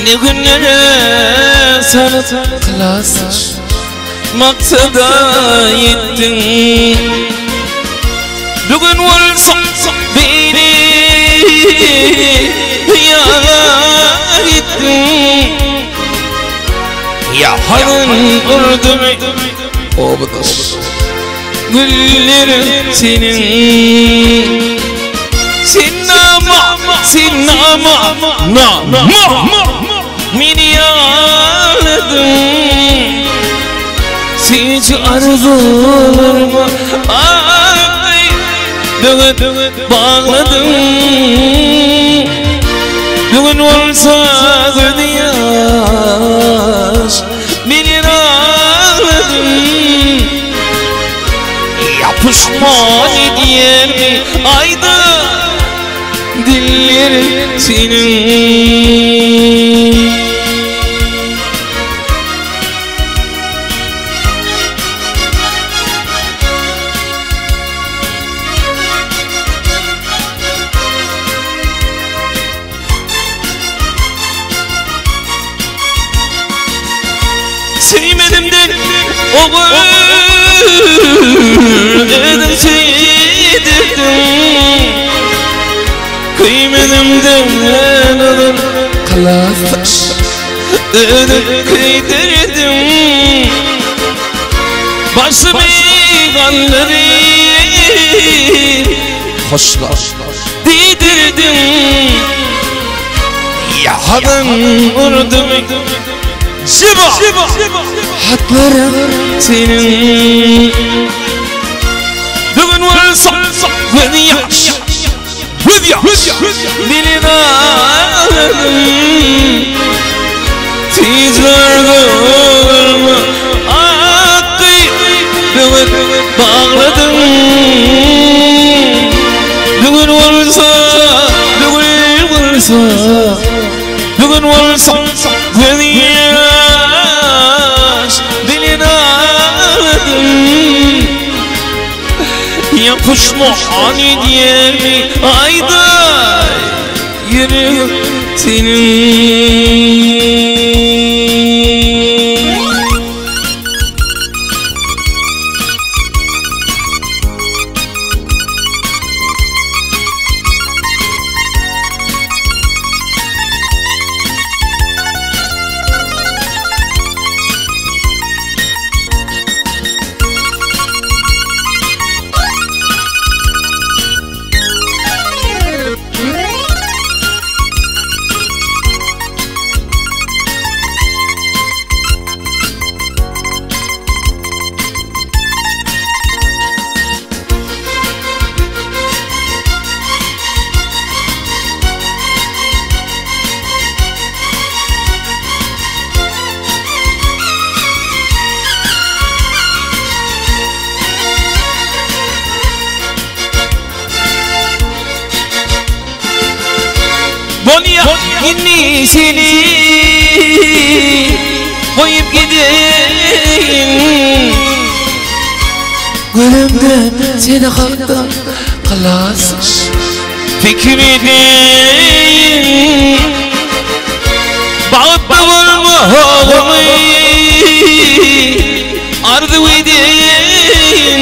Ne günlere sarıp kılasır maksada yettin. Bugün olsa beni yar ettin. Yaharın ördüm obudur güllerin senin. Sinama beni yağladın. Hiç arzularıma döğüt bağladın. Bugün olsa gözyaş beni ağladın. Yapışman ediyor mi ayda dillerin senin. Sevmedim de o gönlümden sevdirdim. Kıymedim de ben onun kalasır ödüm kıydirdim. Başımı kanları hoşlar değdirdim. Yahadan vurdum Ziba hatlarım senin. Bugün varsa gözyaş dilini ağladım. Tizlerimi akı döğüt bağladım. Bugün varsa bugün varsa gözyaş dilini ağladım. Yapışman ediyor mi ayda yüreğim senin. Bonya inni seni koyup gideyim. Gönlümden seni kalktım kılasır fikri değil. Bağıp da vurma oğlumu ardı edeyim.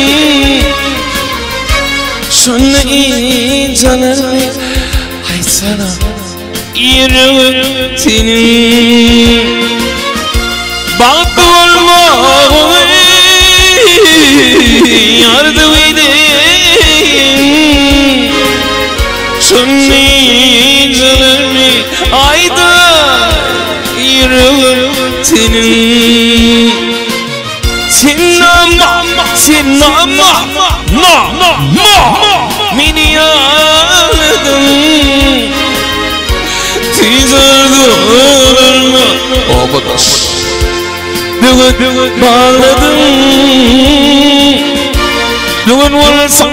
Şunla in canım ay sana yüreğim senin. Bağıp olma yardım edeyim. Şunun canımı ayda yüreğim senin. Sinama beni yağladın. Tizlerimi obudur döğüt bağladım. Bugün olsa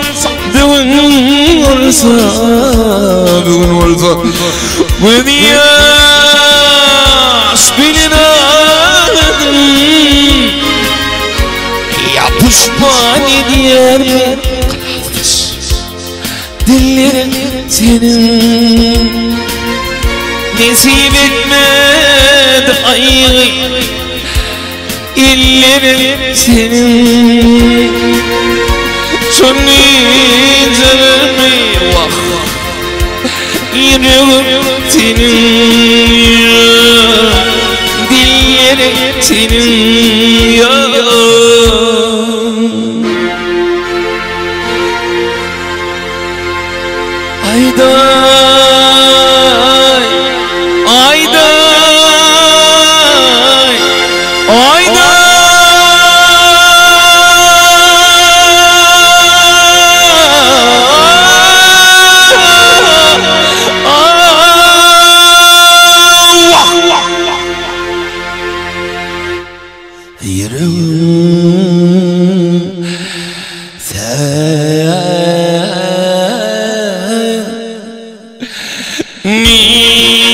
gözyaş beni ağladım. Yapışman ediyor mi dillerin senin. Nesip etmedi ayrı ellerim senin. Sönmeyeceğim vah yüreğim senin ya, dillerim senin ya. Ayday, ayday, ayday. Yüreğim sen